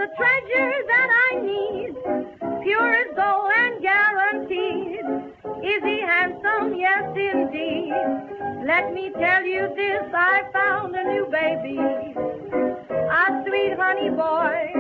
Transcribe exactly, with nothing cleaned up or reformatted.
the treasure that I need, pure as gold and guaranteed. Is he handsome? Yes, indeed. Let me tell you this, I found a new baby, a sweet honey boy.